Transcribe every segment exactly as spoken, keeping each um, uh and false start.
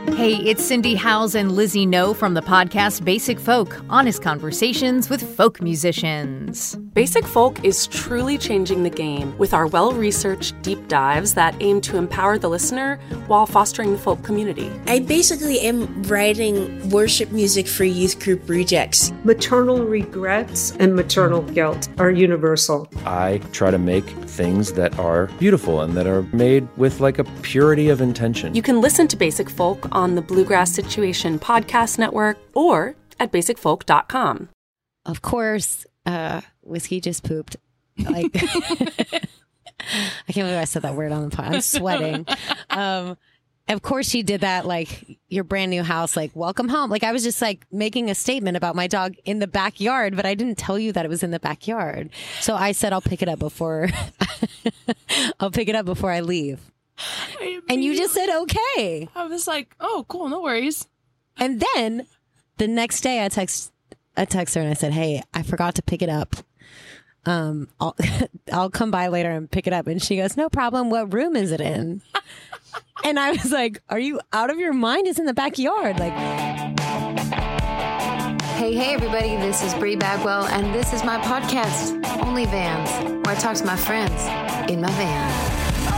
Hey, it's Cindy Howes and Lizzie No from the podcast Basic Folk, honest conversations with folk musicians. Basic Folk is truly changing the game with our well-researched deep dives that aim to empower the listener while fostering the folk community. I basically am writing worship music for youth group rejects. Maternal regrets and maternal guilt are universal. I try to make things that are beautiful and that are made with like a purity of intention. You can listen to Basic Folk on the Bluegrass Situation Podcast Network or at basic folk dot com. Of course, uh, Whiskey just pooped. Like, I can't believe I said that word on the pod. I'm sweating. Um, of course, she did that. Like, your brand new house, like, welcome home. Like, I was just like making a statement about my dog in the backyard, but I didn't tell you that it was in the backyard. So I said I'll pick it up before I'll pick it up before I leave. And you just said okay. I was like, oh, cool, no worries. And then the next day, I text I text her and I said, hey, I forgot to pick it up. Um, I'll I'll come by later and pick it up. And she goes, no problem. What room is it in? And I was like, are you out of your mind? It's in the backyard. Like, hey, hey, everybody. This is Bree Bagwell, and this is my podcast, Only Vans, where I talk to my friends in my van.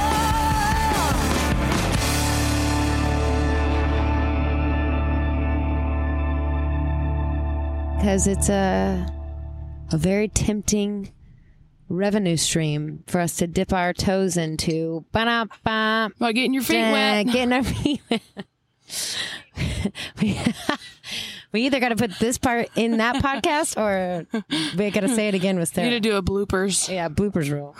Because it's a a very tempting revenue stream for us to dip our toes into. Ba-da-ba, About getting your feet da, wet. Getting our feet wet. we, we either got to put this part in that podcast or we got to say it again with Sarah. You need to do a bloopers. Yeah, bloopers rule.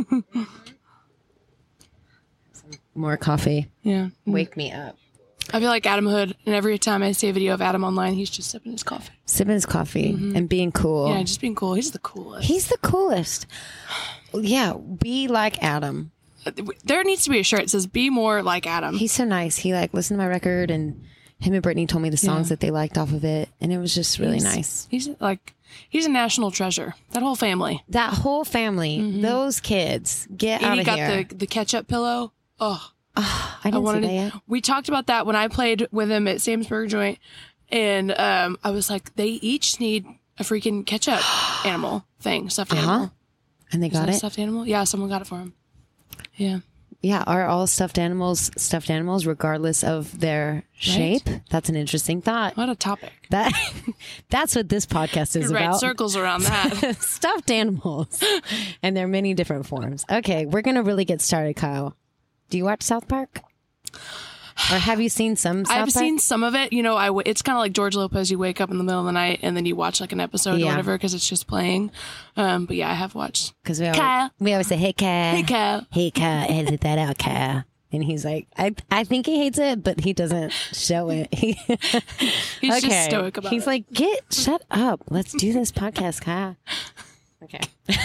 Some more coffee. Yeah. Wake me up. I feel like Adam Hood, and every time I see a video of Adam online, he's just sipping his coffee. Sipping his coffee Mm-hmm. and being cool. Yeah, just being cool. He's the coolest. He's the coolest. Yeah, be like Adam. There needs to be a shirt that says, be more like Adam. He's so nice. He like listened to my record, and him and Brittany told me the songs Yeah. that they liked off of it, and it was just really He's- nice. He's like, he's a national treasure. That whole family. That whole family, those kids, get out Edie of got here. the the ketchup pillow. Oh, Oh, I didn't wanted see to- that yet. We talked about that when I played with him at Sam's Burger Joint, and um, I was like, they each need a freaking ketchup animal thing, stuffed Uh-huh. animal. And they Is got that a it. stuffed animal? Yeah, someone got it for him. Yeah. Yeah, are all stuffed animals stuffed animals regardless of their shape? That's an interesting thought. What a topic. That that's what this podcast is Could write about. circles around that. Stuffed animals and their many different forms. Okay, we're gonna really get started, Kyle. Do you watch South Park? Or have you seen some South I've Park? seen some of it. You know, I w- it's kind of like George Lopez. You wake up in the middle of the night and then you watch like an episode Yeah. or whatever because it's just playing. Um, but yeah, I have watched. Because we, always- Kyle. we always say, hey, Kyle. Hey, Kyle. Hey, Kyle, edit that out, Kyle. And he's like, I I think he hates it, but he doesn't show it. He- He's just stoic about He's it. like, get, shut up. Let's do this podcast, Kyle. Okay.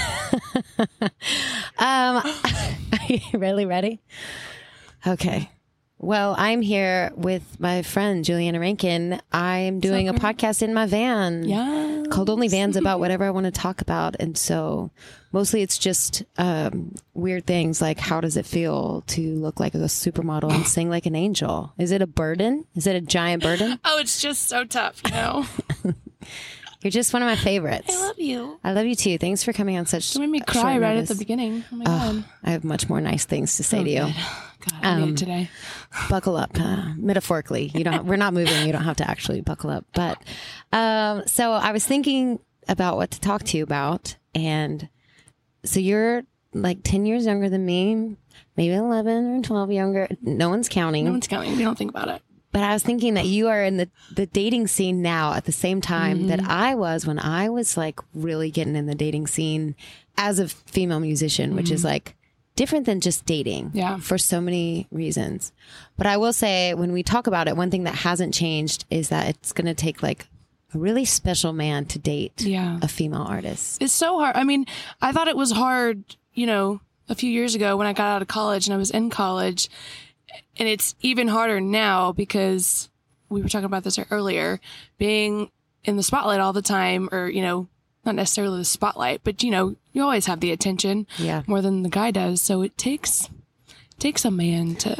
um, are you really ready? Okay. Well, I'm here with my friend, Juliana Rankin. I'm doing a podcast in my van. Yeah. Called Only Vans, about whatever I want to talk about. And so mostly it's just um, weird things like how does it feel to look like a supermodel and sing like an angel? Is it a burden? Is it a giant burden? Oh, it's just so tough, you know? You're just one of my favorites. I love you. I love you too. Thanks for coming on such You made me short cry right notice. at the beginning. Oh my Oh, God. I have much more nice things to say to you. God, I need Um, it today. Buckle up, uh, metaphorically. You don't. We're not moving. You don't have to actually buckle up. But um, so I was thinking about what to talk to you about, and so you're like ten years younger than me, maybe eleven or twelve younger. No one's counting. No one's counting. We don't think about it. But I was thinking that you are in the, the dating scene now at the same time that I was when I was like really getting in the dating scene as a female musician, which is like different than just dating Yeah. for so many reasons. But I will say when we talk about it, one thing that hasn't changed is that it's going to take like a really special man to date Yeah. a female artist. It's so hard. I mean, I thought it was hard, you know, a few years ago when I got out of college and I was in college. And it's even harder now because we were talking about this earlier, being in the spotlight all the time, or, you know, not necessarily the spotlight, but, you know, you always have the attention Yeah. more than the guy does. So it takes takes a man to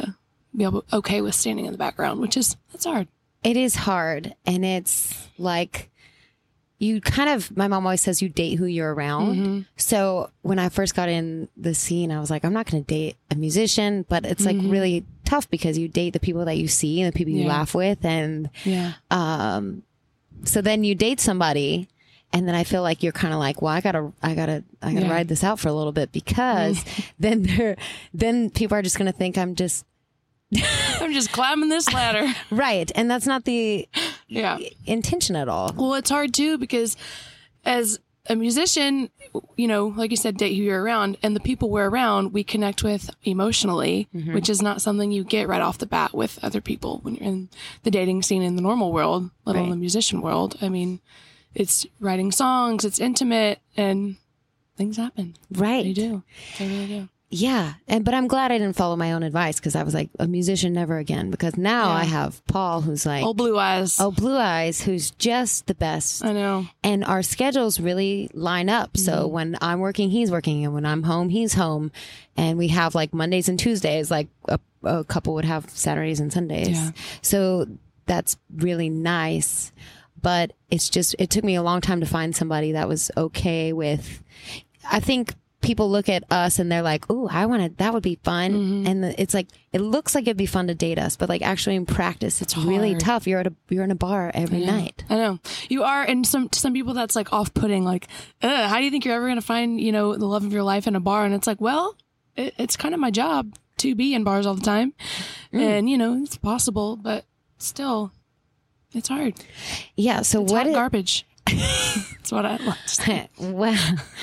be able okay with standing in the background, which is that's hard. It is hard, and it's like you kind of. My mom always says you date who you're around. Mm-hmm. So when I first got in the scene, I was like, I'm not going to date a musician, but it's like Mm-hmm. really tough because you date the people that you see and the people you Yeah. laugh with, and Yeah. um, so then you date somebody. And then I feel like you're kind of like, well, I gotta, I gotta, I gotta Yeah. ride this out for a little bit because then they're, then people are just gonna think I'm just I'm just climbing this ladder. right, and that's not the Yeah. intention at all. Well, it's hard too because as a musician, you know, like you said, date who you're around, and the people we're around, we connect with emotionally, Mm-hmm. which is not something you get right off the bat with other people when you're in the dating scene in the normal world, let alone Right. the musician world. I mean, it's writing songs, it's intimate, and things happen. Right. They do. They really do. Yeah, and but I'm glad I didn't follow my own advice because I was like a musician never again. Because now Yeah. I have Paul, who's like Old blue eyes. oh Blue Eyes, who's just the best. I know. And our schedules really line up. So Mm-hmm. when I'm working, he's working, and when I'm home, he's home. And we have like Mondays and Tuesdays, like a, a couple would have Saturdays and Sundays. Yeah. So that's really nice. But it's just, it took me a long time to find somebody that was okay with, I think people look at us and they're like, "Ooh, I want to, that would be fun." Mm-hmm. And the, it's like, it looks like it'd be fun to date us, but like actually in practice, it's really hard. tough. You're at a, you're in a bar every Yeah. night. I know you are, and some to some people that's like off-putting. Like, Ugh, how do you think you're ever going to find, you know, the love of your life in a bar? And it's like, well, it, it's kind of my job to be in bars all the time, Mm. and you know, it's possible, but still, it's hard. Yeah. So It's what hot it- garbage. That's what I like to say. well,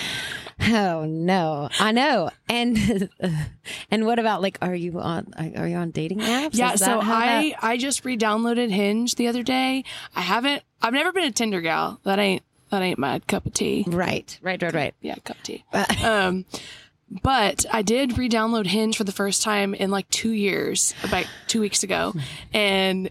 oh no, I know. And and what about like, are you on? Are you on dating apps? Yeah, Is so that how I that- I just re-downloaded Hinge the other day. I haven't. I've never been a Tinder gal. That ain't that ain't my cup of tea. right, right, right, right. Yeah, cup of tea. um, but I did re-download Hinge for the first time in like two years, about two weeks ago, and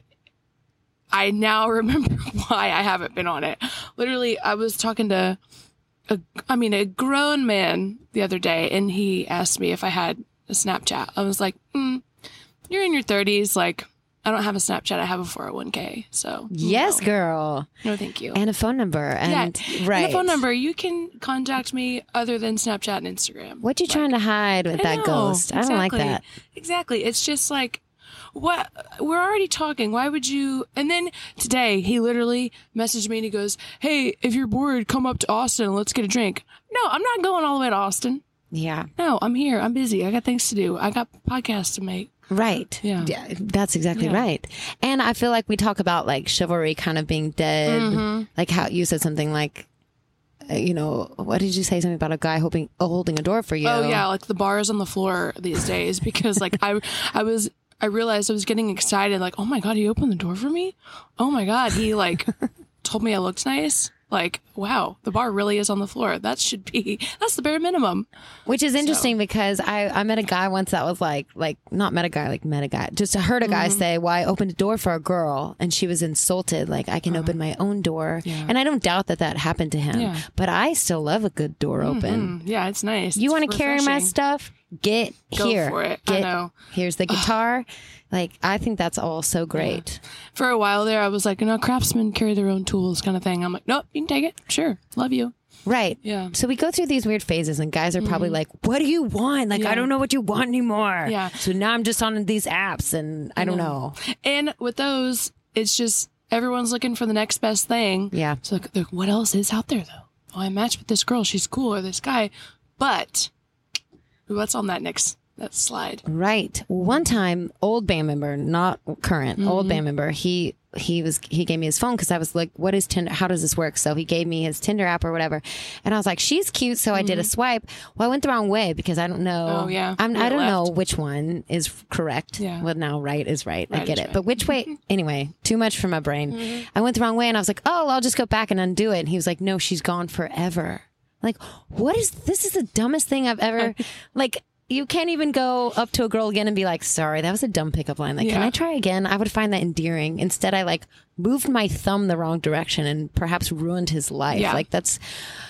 I now remember why I haven't been on it. Literally, I was talking to a, I mean, a grown man the other day, and he asked me if I had a Snapchat. I was like, mm, "You're in your thirties, like." I don't have a Snapchat. I have a four oh one k. So Yes, no. girl. No, thank you. And a phone number. And yeah, right. And a phone number. You can contact me other than Snapchat and Instagram. What you trying to hide with I that know, ghost? I don't like exactly. that. Exactly. It's just like, what? We're already talking. Why would you? And then today, he literally messaged me and he goes, "Hey, if you're bored, come up to Austin and let's get a drink." No, I'm not going all the way to Austin. Yeah. No, I'm here. I'm busy. I got things to do. I got podcasts to make. Right. Yeah. That's exactly Yeah. right. And I feel like we talk about like chivalry kind of being dead. Mm-hmm. Like how you said something like, uh, you know, what did you say? Something about a guy hoping, uh, holding a door for you. Oh yeah, like the bar is on the floor these days because like I I was I realized I was getting excited like, oh my god, he opened the door for me. Oh my god, he like told me I looked nice. Like, wow, the bar really is on the floor. That should be that's the bare minimum. Which is interesting because I, I met a guy once that was like, like not met a guy, like met a guy. Just heard a guy Mm-hmm. say, well, I opened a door for a girl and she was insulted. Like, I can open my own door. Uh-huh. Yeah. And I don't doubt that that happened to him. Yeah. But I still love a good door open. Mm, yeah, it's nice. You It's want to carry my refreshing. stuff? Get Go here. for it. I Get, know. Here's the guitar. Like, I think that's all so great. For a while there, I was like, no, craftsmen carry their own tools kind of thing. I'm like, nope, you can take it. Sure. Love you. Right. Yeah. So we go through these weird phases, and guys are probably like, what do you want? Like, Yeah. I don't know what you want anymore. Yeah. So now I'm just on these apps, and I don't know. And with those, it's just everyone's looking for the next best thing. Yeah. So like, like, what else is out there though? Oh, I matched with this girl. She's cool, or this guy. But what's on that next that slide? Right. One time, old band member, not current, Mm-hmm. old band member, he he was he gave me his phone because I was like, what is Tinder? How does this work? So he gave me his Tinder app or whatever, and I was like, she's cute, so I did a swipe. Well, I went the wrong way because I don't know. Mm-hmm. Oh, yeah. I'm, You I went don't know left. which one is correct. Yeah. Well, now right is right. I Right get is it. right. But which way? Anyway, too much for my brain. Mm-hmm. I went the wrong way, and I was like, oh, I'll just go back and undo it. And he was like, no, she's gone forever. Like, what is this? Is the dumbest thing I've ever like. You can't even go up to a girl again and be like, sorry, that was a dumb pickup line. Like, can Yeah. I try again? I would find that endearing. Instead, I like moved my thumb the wrong direction and perhaps ruined his life. Yeah. Like that's,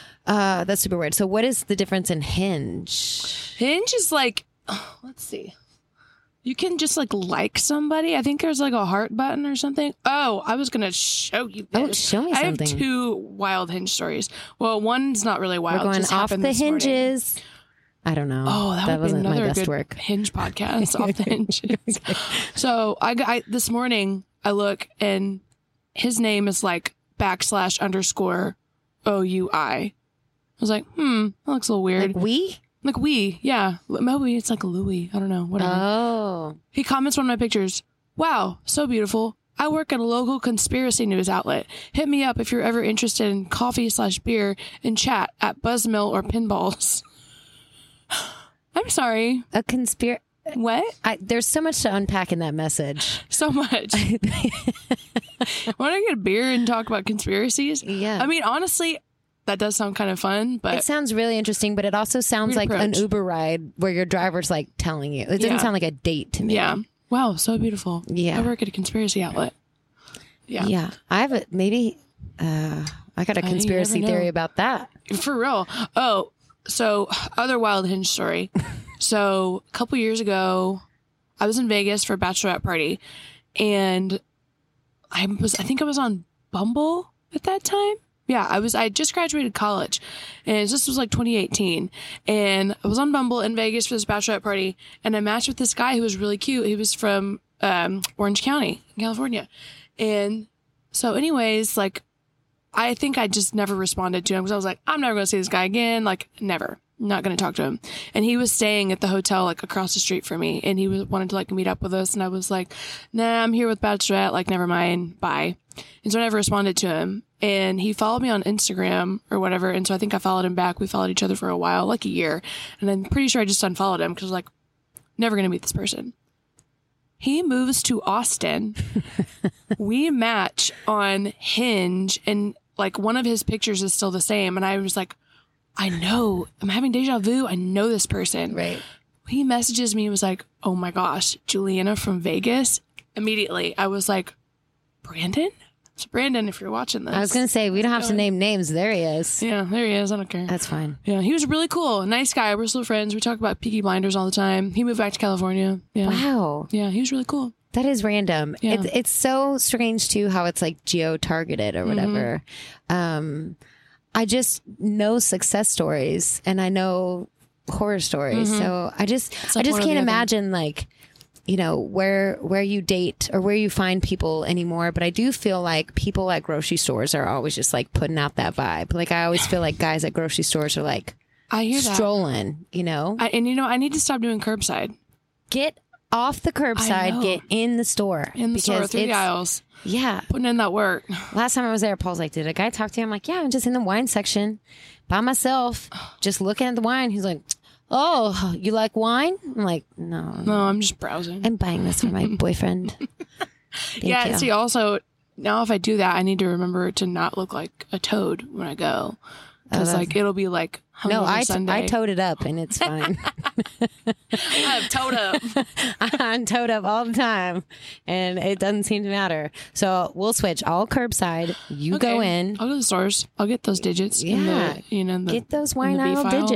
uh, that's super weird. So what is the difference in Hinge? Hinge is like, oh, let's see. You can just like like somebody. I think there's like a heart button or something. Oh, I was gonna show you this. Oh, show me I something. have two wild Hinge stories. Well, one's not really wild. We're going just off happened the this morning. hinges. I don't know. Oh, that, that would be wasn't my another best good work. Hinge podcast off the hinges. So I, got- I this morning I look and his name is like backslash underscore O U I. I was like, hmm, that looks a little weird. Like we? Like we, yeah. Maybe it's like Louis. I don't know. Whatever. Oh. He comments on my pictures. Wow, so beautiful. I work at a local conspiracy news outlet. Hit me up if you're ever interested in coffee slash beer and chat at Buzzmill or Pinballs. I'm sorry. A conspiracy. What? I, there's so much to unpack in that message. So much. Want to get a beer and talk about conspiracies? Yeah. I mean, honestly, that does sound kind of fun, but It sounds really interesting, but it also sounds Weird like an approach. Uber ride where your driver's like telling you. It doesn't Yeah. sound like a date to me. yeah. Wow, so beautiful. Yeah. I work at a conspiracy outlet. Yeah. Yeah. I have a maybe uh I got a Uh, you conspiracy never know. theory about that. For real. Oh, so other wild Hinge story. So a couple years ago, I was in Vegas for a bachelorette party, and I was I think I was on Bumble at that time. Yeah, I was. I had just graduated college, and this was like twenty eighteen. And I was on Bumble in Vegas for this bachelorette party, and I matched with this guy who was really cute. He was from um, Orange County, California, and so, anyways, like, I think I just never responded to him because I was like, I'm never going to see this guy again. Like, never. Not going to talk to him. And he was staying at the hotel like across the street from me, and he was wanted to like meet up with us, and I was like, nah, I'm here with bachelorette. Like, never mind. Bye. And so I never responded to him. And he followed me on Instagram or whatever. And so I think I followed him back. We followed each other for a while, like a year. And I'm pretty sure I just unfollowed him because I was like, never going to meet this person. He moves to Austin. We match on Hinge, and like one of his pictures is still the same. And I was like, I know, I'm having deja vu. I know this person. Right. He messages me and was like, oh my gosh, Juliana from Vegas. Immediately, I was like, Brandon? So Brandon, if you're watching this. I was gonna say we don't have to name names. There he is. Yeah, there he is. I don't care. That's fine. Yeah, he was really cool. Nice guy. We're still friends. We talk about Peaky Blinders all the time. He moved back to California. Yeah. Wow. Yeah, he was really cool. That is random. Yeah. It's it's so strange too how it's like geo targeted or whatever. Um, I just know success stories and I know horror stories, so I just like I just one or can't the other. imagine like you know where where you date or where you find people anymore. But I do feel like people at grocery stores are always just like putting out that vibe. Like I always feel like guys at grocery stores are like I hear that. strolling. You know, I, and you know, I need to stop doing curbside get off the I curbside, know. get in the store in the store because through the it's- aisles, Yeah. putting in that work. Last time I was there, Paul's like, did a guy talk to you? I'm like, yeah, I'm just in the wine section by myself, just looking at the wine. He's like, oh, you like wine? I'm like, no, No, I'm just browsing. I'm buying this for my boyfriend. Thank yeah, you. see, also, now if I do that, I need to remember to not look like a toad when I go. Because, that's- like, it'll be like no, hungover I, t- Sunday. I towed it up and it's fine. I've towed up. I'm towed up all the time and it doesn't seem to matter. So we'll switch all curbside. You go Okay. in. I'll go to the stores. I'll get those digits. in Yeah. the, you know, the, Get those in wine the B aisle file.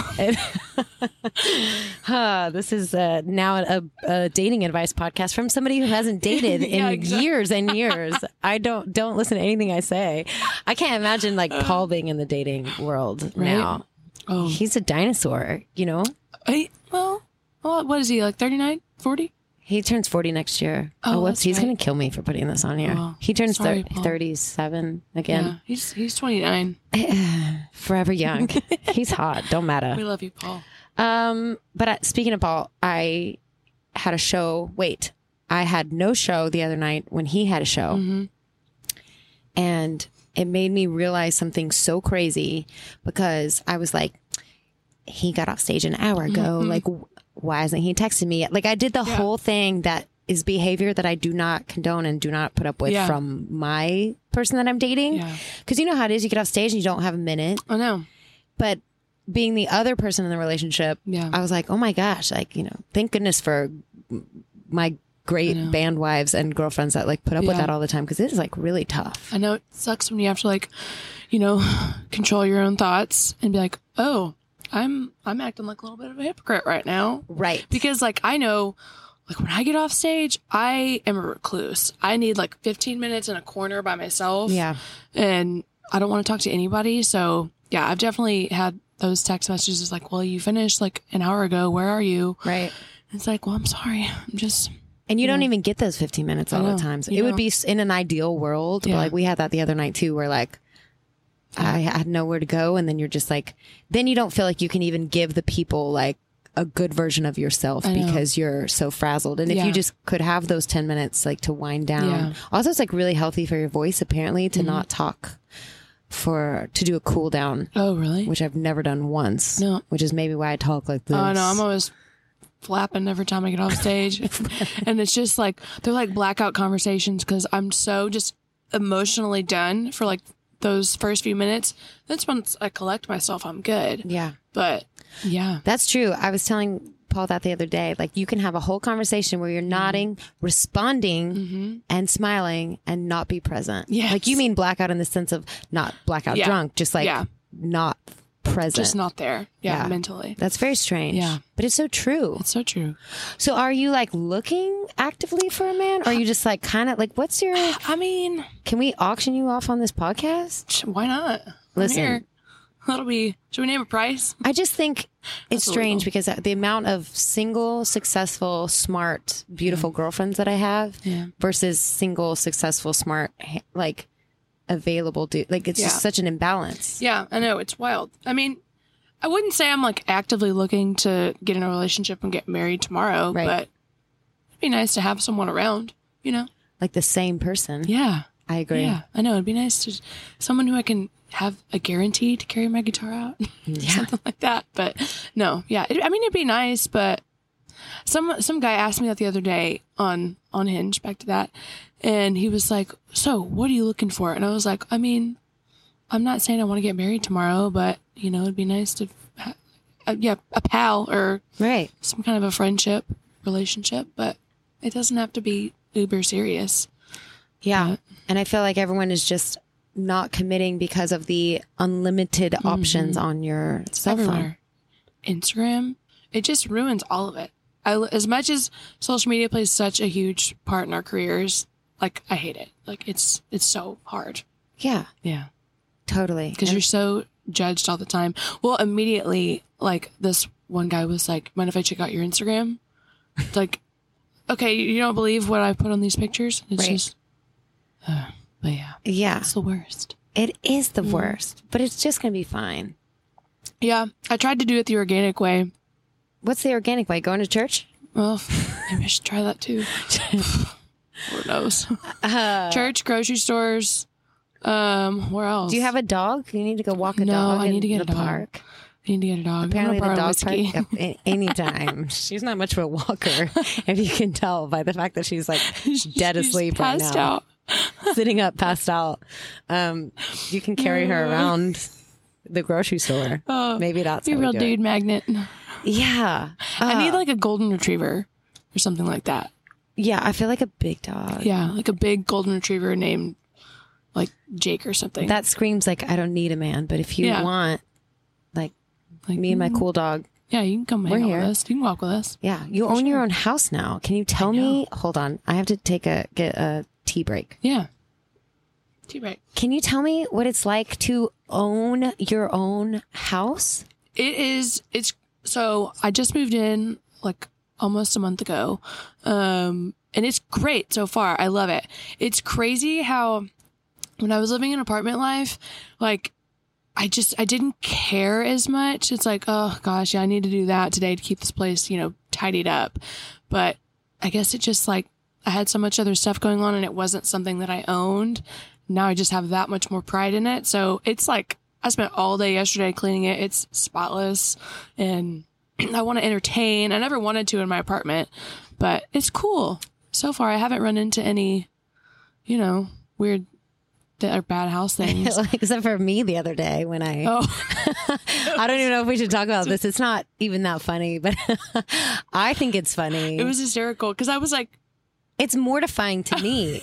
digits. Huh, this is uh, now a, a dating advice podcast from somebody who hasn't dated in Yeah, exactly. years and years. I don't don't listen to anything I say. I can't imagine like Paul being in the dating world now. Oh, He's a dinosaur, you know. Hey, well, well, what is he, like thirty-nine, forty? He turns forty next year. Oh, Oh, whoops, that's he's right. gonna kill me for putting this on here. Oh, he turns sorry, thir- Paul. thirty-seven Yeah, again. he's he's twenty-nine. Forever young. He's hot. Don't matter. We love you, Paul. Um, but uh, speaking of Paul, I had a show. Wait, I had no show the other night when he had a show, Mm-hmm. and it made me realize something so crazy because I was like, he got off stage an hour ago. Like, w- why hasn't he texted me yet? Like, I did the Mm-hmm. Yeah. whole thing that is behavior that I do not condone and do not put up with Yeah. from my person that I'm dating. Yeah. Because you know how it is. You get off stage and you don't have a minute. I know. But being the other person in the relationship, Yeah. I was like, oh my gosh, like, you know, thank goodness for my great band wives and girlfriends that like put up with Yeah. that all the time because it is like really tough. I know it sucks when you have to like, you know, control your own thoughts and be like, oh, I'm I'm acting like a little bit of a hypocrite right now. Right. Because like I know like when I get off stage, I am a recluse. I need like fifteen minutes in a corner by myself. Yeah. And I don't want to talk to anybody. So yeah, I've definitely had those text messages like, well, you finished like an hour ago. Where are you? Right. It's like, well, I'm sorry. I'm just. And you Yeah. don't even get those fifteen minutes all I the know. time. So You it know. would be s- in an ideal world. But Yeah. like we had that the other night too, where like I had nowhere to go. And then you're just like, then you don't feel like you can even give the people like a good version of yourself I know. because you're so frazzled. And if Yeah. you just could have those ten minutes like to wind down. Yeah. Also, it's like really healthy for your voice apparently to not talk for, to do a cool down, Oh, really? which I've never done once. No. Which is maybe why I talk like this. Oh no, I'm always flapping every time I get off stage. And it's just like, they're like blackout conversations because I'm so just emotionally done for like those first few minutes. That's once I collect myself, I'm good. Yeah. But yeah. That's true. I was telling Paul that the other day. Like you can have a whole conversation where you're nodding, responding, and smiling, and not be present. Yes. Like you mean blackout in the sense of not blackout Yeah. drunk, just like Yeah. not present. Just not there. Yeah, Yeah. mentally. That's very strange. Yeah. But it's so true. It's so true. So are you like looking actively for a man? Or are you just like kind of like, what's your, I mean, can we auction you off on this podcast? why not? I'm Listen. here. That'll be, should we name a price? I just think it's That's strange illegal. because the amount of single, successful, smart, beautiful girlfriends that I have Yeah. versus single, successful, smart, ha- like available dude. Like it's Yeah. just such an imbalance. Yeah, I know. It's wild. I mean, I wouldn't say I'm like actively looking to get in a relationship and get married tomorrow, Right. but it'd be nice to have someone around, you know? Like the same person. Yeah. I agree. Yeah, I know. It'd be nice to someone who I can have a guarantee to carry my guitar out, Yeah. something like that. But no, yeah. It, I mean, it'd be nice, but some some guy asked me that the other day on on Hinge. Back to that, and he was like, "So, what are you looking for?" And I was like, "I mean, I'm not saying I want to get married tomorrow, but you know, it'd be nice to, ha- uh, yeah, a pal or Right. some kind of a friendship relationship, but it doesn't have to be uber serious." Yeah. And I feel like everyone is just not committing because of the unlimited options on your cell phone. Everywhere. Instagram, it just ruins all of it. I, as much as social media plays such a huge part in our careers, like I hate it. Like it's it's so hard. Yeah. Yeah, Totally. because And- you're so judged all the time. Well, immediately, like this one guy was like, "Mind if I check out your Instagram?" It's like, okay, you don't believe what I put on these pictures? It's Right. just, uh, but yeah, yeah. it's the worst. It is the worst, but it's just going to be fine. Yeah, I tried to do it the organic way. What's the organic way? Going to church? Well, maybe I should try that too. Lord knows. Church, grocery stores. Um, where else? Do you have a dog? You need to go walk a No, dog I need in to get the a dog. park. I need to get a dog. Apparently, I'm the gonna borrow dog park. whiskey. Yep, a- anytime. She's not much of a walker, if you can tell by the fact that she's like dead She's asleep right passed now, out. sitting up, passed out. Um, you can carry her around the grocery store. Oh, Maybe that's Be a how we real do dude it. magnet. Yeah, I need Uh, like a golden retriever or something like that. yeah. I feel like a big dog. Yeah, like a big golden retriever named like Jake or something. That screams like I don't need a man, but if you Yeah. want, like, like me and my mm, cool dog. Yeah, you can come We're hang out here. with us. You can walk with us. Yeah, you own your own house now. Can you tell me? Hold on, I have to take a get a tea break. Yeah. Tea break. Can you tell me what it's like to own your own house? It is. It's so. I just moved in like almost a month ago, um, and it's great so far. I love it. It's crazy how when I was living in apartment life, like I just I didn't care as much. It's like, oh gosh, yeah, I need to do that today to keep this place, you know, tidied up. But I guess it just like I had so much other stuff going on, and it wasn't something that I owned. Now I just have that much more pride in it. So it's like I spent all day yesterday cleaning it. It's spotless, and I want to entertain. I never wanted to in my apartment, but it's cool. So far, I haven't run into any, you know, weird th- or bad house things. Except for me the other day when I. Oh, I don't even know if we should talk about this. It's not even that funny, but I think it's funny. it was hysterical because I was like, It's mortifying to me.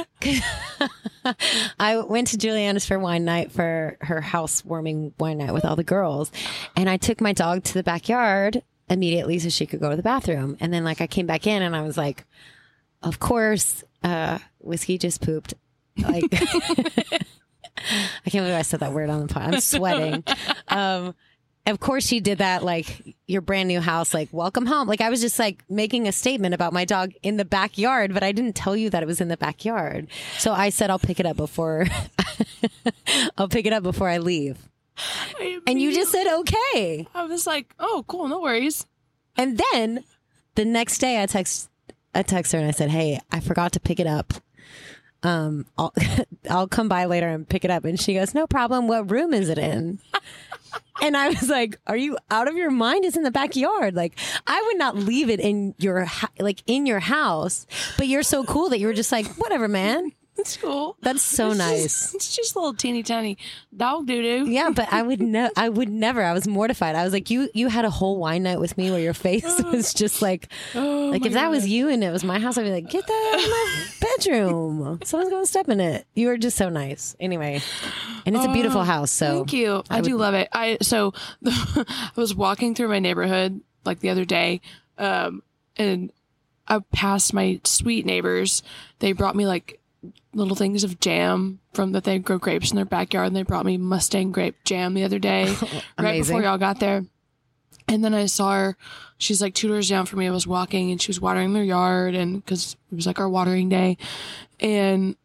I went to Juliana's for wine night for her housewarming wine night with all the girls. And I took my dog to the backyard immediately so she could go to the bathroom. And then like I came back in and I was like, of course, uh, Whiskey just pooped. Like, I can't believe I said that word on the pod. I'm sweating. Um, of course she did that. Like your brand new house, like welcome home. Like I was just like making a statement about my dog in the backyard, but I didn't tell you that it was in the backyard. So I said, I'll pick it up before I'll pick it up before I leave. I And you just said, okay. I was like, oh, cool. No worries. And then the next day I text, I text her and I said, hey, I forgot to pick it up. Um, I'll, I'll come by later and pick it up. And she goes, no problem. What room is it in? And I was like, are you out of your mind? It's in the backyard. Like, I would not leave it in your, like in your house, but you're so cool that you were just like, whatever, man. It's cool. That's so It's nice. Just, it's just a little teeny tiny dog doo doo. Yeah, but I would no, I would never. I was mortified. I was like, you, you had a whole wine night with me where your face was just like, Oh, like my if that was God. you and it was my house, I'd be like, get that out of my bedroom. Someone's going to step in it. You were just so nice. Anyway, and it's a beautiful house. So Thank you. I, I do would- love it. I so I was walking through my neighborhood like the other day, um, and I passed my sweet neighbors. They brought me like little things of jam from that they grow grapes in their backyard, and they brought me Mustang grape jam the other day, right Amazing. before y'all got there. And then I saw her. She's like two doors down from me. I was walking, and she was watering their yard, and because it was like our watering day, and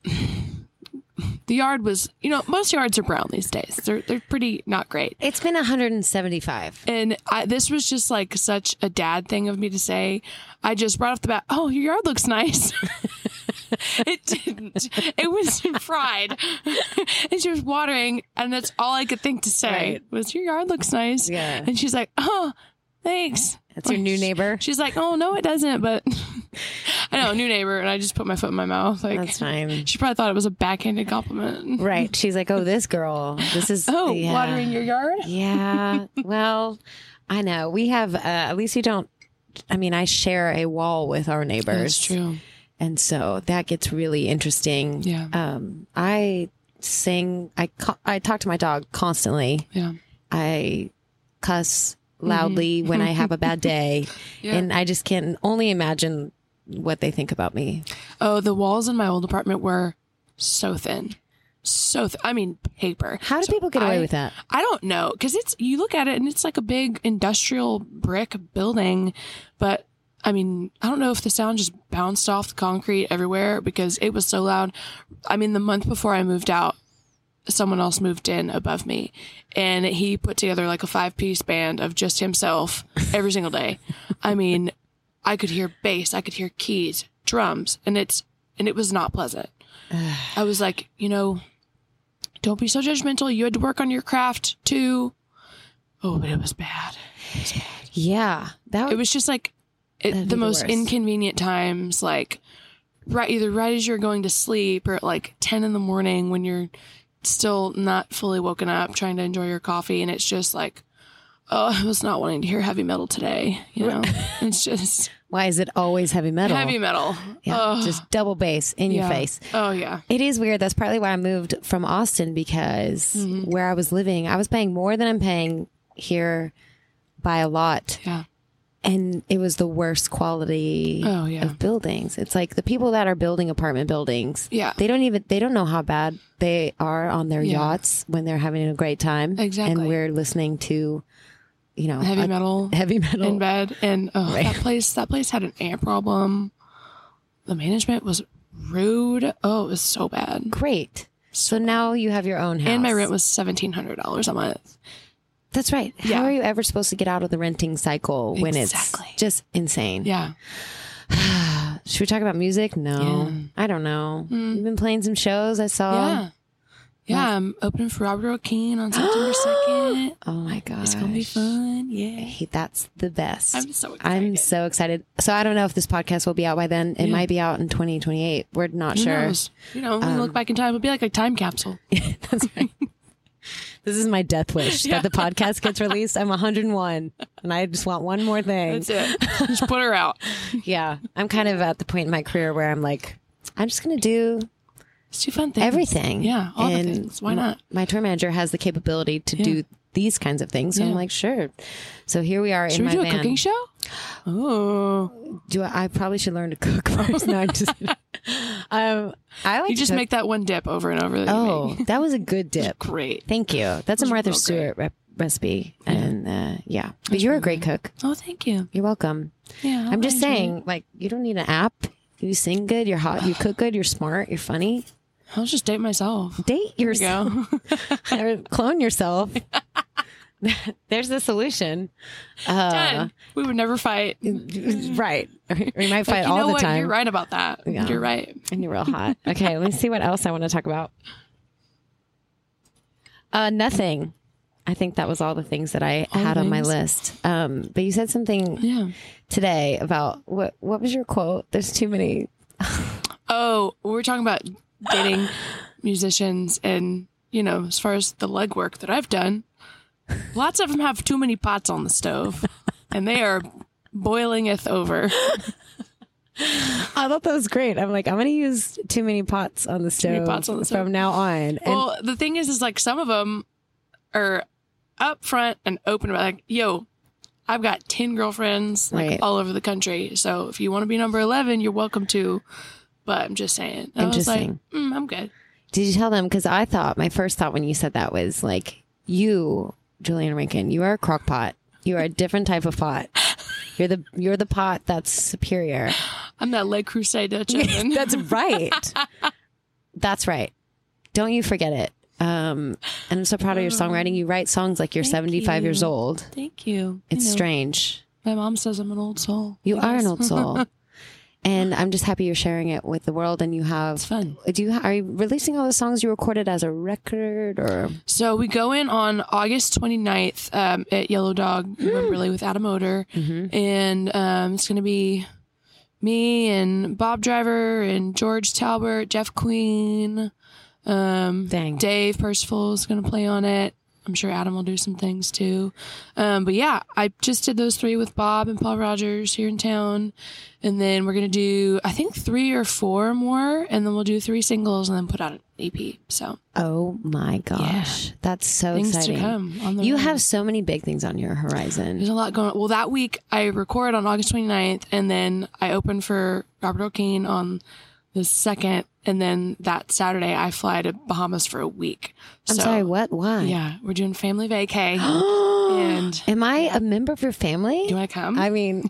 the yard was, you know, most yards are brown these days. They're they're pretty not great. it's been one hundred seventy-five. And I, this was just like such a dad thing of me to say. I just brought off the bat, oh, your yard looks nice. It didn't. It was fried. And she was watering, and that's all I could think to say Right. was, your yard looks nice. Yeah. And she's like, oh, thanks. That's your new neighbor? She's like, oh, no, it doesn't. But I know, new neighbor. And I just put my foot in my mouth. Like, That's fine. She probably thought it was a backhanded compliment. Right. She's like, oh, this girl. This is. Oh, yeah. watering your yard? Yeah. Well, I know. We have, uh, at least you don't, I mean, I share a wall with our neighbors. That's true. And so that gets really interesting. Yeah. Um, I sing, I, co- I talk to my dog constantly. Yeah. I cuss loudly when I have a bad day. Yeah. And I just can only imagine what they think about me. Oh, the walls in my old apartment were so thin. So th- I mean, paper. How do So people get away I- with that? I don't know. Because it's, you look at it and it's like a big industrial brick building. But I mean, I don't know if the sound just bounced off the concrete everywhere because it was so loud. I mean, the month before I moved out, someone else moved in above me, and he put together like a five piece band of just himself every single day. I mean, I could hear bass, I could hear keys, drums, and it's, and it was not pleasant. I was like, you know, don't be so judgmental. You had to work on your craft too. Oh, but it was bad. It was bad. Yeah. That It was just like it, That'd be the the most worst. inconvenient times, like right, either right as you're going to sleep or at like ten in the morning when you're still not fully woken up, trying to enjoy your coffee. And it's just like, oh, I was not wanting to hear heavy metal today. You know, it's just Why is it always heavy metal? heavy metal. Yeah. Oh, Just double bass in your yeah. face. Oh, yeah. It is weird. That's partly why I moved from Austin because Mm-hmm. where I was living, I was paying more than I'm paying here by a lot. Yeah. And it was the worst quality Oh, yeah. of buildings. It's like the people that are building apartment buildings. Yeah. They don't even, they don't know how bad they are on their Yeah. yachts when they're having a great time. Exactly. And we're listening to, you know, Heavy a- metal. heavy metal. in bed, and oh, Right. that place that place had an amp problem. The management was rude. Oh, it was so bad. Great. So now you have your own house. And my rent was seventeen hundred dollars a month. That's right. Yeah. How are you ever supposed to get out of the renting cycle when Exactly. it's just insane? Yeah. Should we talk about music? No. Yeah. Hmm. I don't know. You've been playing some shows I saw. Yeah. Yeah, I'm opening for Robert O'Keen on September second. Oh my gosh. It's gonna be fun. Yeah. Hey, that's the best. I'm so I'm excited. so excited. So I don't know if this podcast will be out by then. It Yeah. might be out in twenty twenty-eight. We're not Who sure. knows? You know, when we Um, look back in time, it'll be like a time capsule. That's right. This is my death wish Yeah. that the podcast gets released. I'm one hundred one and I just want one more thing. That's it. Just put her out. Yeah. I'm kind of at the point in my career where I'm like, I'm just going to do Let's do fun things. everything. Yeah, all and the things. Why my- not? My tour manager has the capability to Yeah. do these kinds of things. So Yeah. I'm like, sure. So here we are Should in we my do a van. cooking show? Oh, Do I, I probably should learn to cook first. No, I'm just um, I like you to just cook. make that one dip over and over. That you Oh, make. that was a good dip. Great. Thank you. That's a was Martha real Stewart re- recipe, and uh, yeah. But you're a great cook. Oh, thank you. You're welcome. Yeah, I'm just I enjoy saying, like, you don't need an app. You sing good. You're hot. You cook good. You're smart. You're funny. I'll just date myself. Date There we yourself. go. Or clone yourself. There's the solution. Uh, Done. We would never fight. right. Or you might fight Like, you all know the what? time. You're right about that. Yeah. You're right. And you're real hot. Okay, let me see what else I want to talk about. Uh, nothing. I think that was all the things that I All had on my things. list. Um, but you said something Yeah. today about what? What was your quote? There's too many. Oh, we we're talking about dating musicians, and you know, as far as the legwork that I've done, lots of them have too many pots on the stove, and they are boilingeth over. I thought that was great. I'm like, I'm going to use too many pots on the stove many pots on the stove. from now on. And Well, the thing is, is like some of them are up front and open about like, yo, I've got ten girlfriends like Right. all over the country. So if you want to be number eleven, you're welcome to. But I'm just saying. I was like, Interesting. mm, I'm good. did you tell them? Because I thought, my first thought when you said that was like, you, Juliana Rankin, you are a crock pot. You are a different type of pot. You're the you're the pot that's superior. I'm that Le Creuset Dutch oven. That's right. That's right. Don't you forget it. Um, and I'm so proud of your songwriting. You write songs like you're Thank seventy-five you. years old. Thank you. It's You know, strange. My mom says I'm an old soul. You Yes. are an old soul. And I'm just happy you're sharing it with the world. And you have It's fun. Do you are you releasing all the songs you recorded as a record or? So we go in on August twenty-ninth um, at Yellow Dog, Wimberley with Adam Oder. Mm-hmm. And um, it's going to be me and Bob Driver and George Talbert, Jeff Queen. Um, Dang. Dave Percival is going to play on it. I'm sure Adam will do some things too. Um, but yeah, I just did those three with Bob and Paul Rogers here in town. And then we're going to do, I think, three or four more. And then we'll do three singles and then put out an E P. So Oh my gosh, that's so things exciting! to come on the You road. have so many big things on your horizon. There's a lot going on. Well, that week I record on August twenty-ninth, and then I open for Robert O'Kane on the second, and then that Saturday I fly to Bahamas for a week. I'm So, sorry, what? Why? Yeah, we're doing family vacay. and Am I a member of your family? do you want to come? I mean,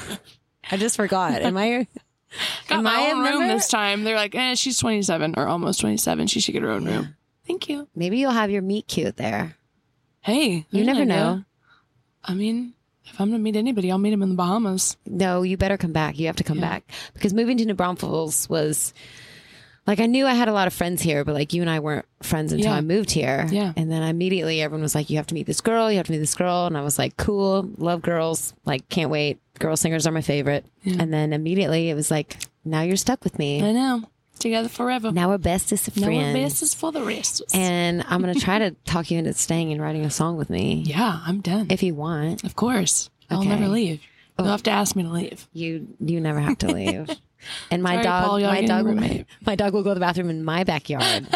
I just forgot. Am I? Got am my I a own room member? this time. They're like, eh, she's twenty-seven or almost twenty-seven. She should get her own room. Thank you. Maybe you'll have your meet cute there. Hey, You there's never an idea. know. I mean, if I'm gonna meet anybody, I'll meet him in the Bahamas. No, you better come back. You have to come Yeah. back because moving to New Braunfels was like I knew I had a lot of friends here, but like you and I weren't friends until Yeah. I moved here. Yeah. And then immediately everyone was like, "You have to meet this girl. You have to meet this girl." And I was like, "Cool, love girls. Like, can't wait. Girl singers are my favorite." Yeah. And then immediately it was like, "Now you're stuck with me. I know. Together forever. Now we're bestest of No friends." one best is for the rest. And I'm gonna try to talk you into staying and writing a song with me yeah, I'm done. if you want. Of course. I'll Okay. never leave. You'll have to ask me to leave. You you never have to leave. And my Sorry, dog, Paul, you're my getting dog, a will, roommate. my dog will go to the bathroom in my backyard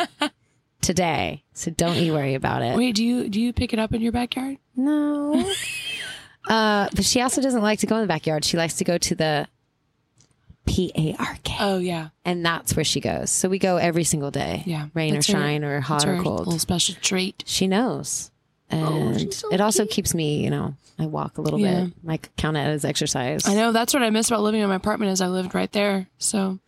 today. So don't you worry about it. Wait, do you do you pick it up in your backyard? No. uh, but she also doesn't like to go in the backyard. She likes to go to the P A R K, Oh yeah. and that's where she goes. So we go every single day. Yeah. rain That's or her- shine or hot That's or her cold. little special treat. She knows. And she's so it also cute. keeps me, you know, I walk a little Yeah. bit. I count it as exercise. I know that's what I miss about living in my apartment is I lived right there. So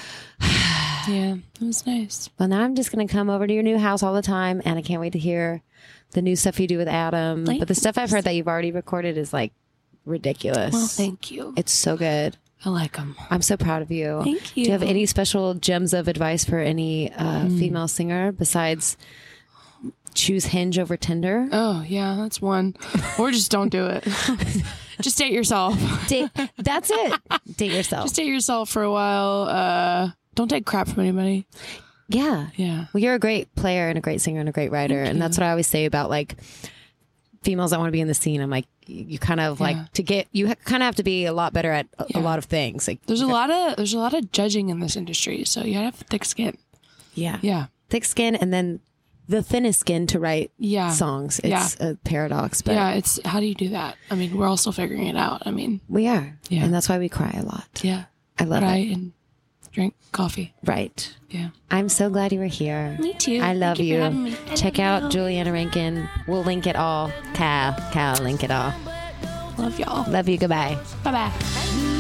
yeah, it was nice. Well, now I'm just going to come over to your new house all the time, and I can't wait to hear the new stuff you do with Adam. Thanks. But the stuff I've heard that you've already recorded is like ridiculous. Well, thank you. It's so good. I like them. I'm so proud of you. Thank Do you have you. any special gems of advice for any uh, Mm. female singer besides choose Hinge over Tinder? Oh yeah, that's one. Or just don't do it. Just date yourself. Date, that's it. Date yourself. Just date yourself for a while. Uh, don't take crap from anybody. yeah. Yeah. Well, you're a great player and a great singer and a great writer. And that's what I always say about like females that want to be in the scene. I'm like, you you kind of like Yeah. to get, you ha- kind of have to be a lot better at a, a Yeah. lot of things. Like There's a lot of there's a lot of judging in this industry, so you gotta have thick skin. yeah. Yeah. Thick skin and then the thinnest skin to write Yeah. songs. It's Yeah. a paradox, but yeah, it's how do you do that? I mean, we're all still figuring it out. I mean, we are. Yeah. And that's why we cry a lot. yeah, I love cry it. and drink coffee. Right. Yeah, I'm so glad you were here. me too. I love Thank you. for having me. Check out Juliana Rankin. We'll link it all. Cal, Cal, link it all. Love y'all. Love you. Goodbye. Bye bye.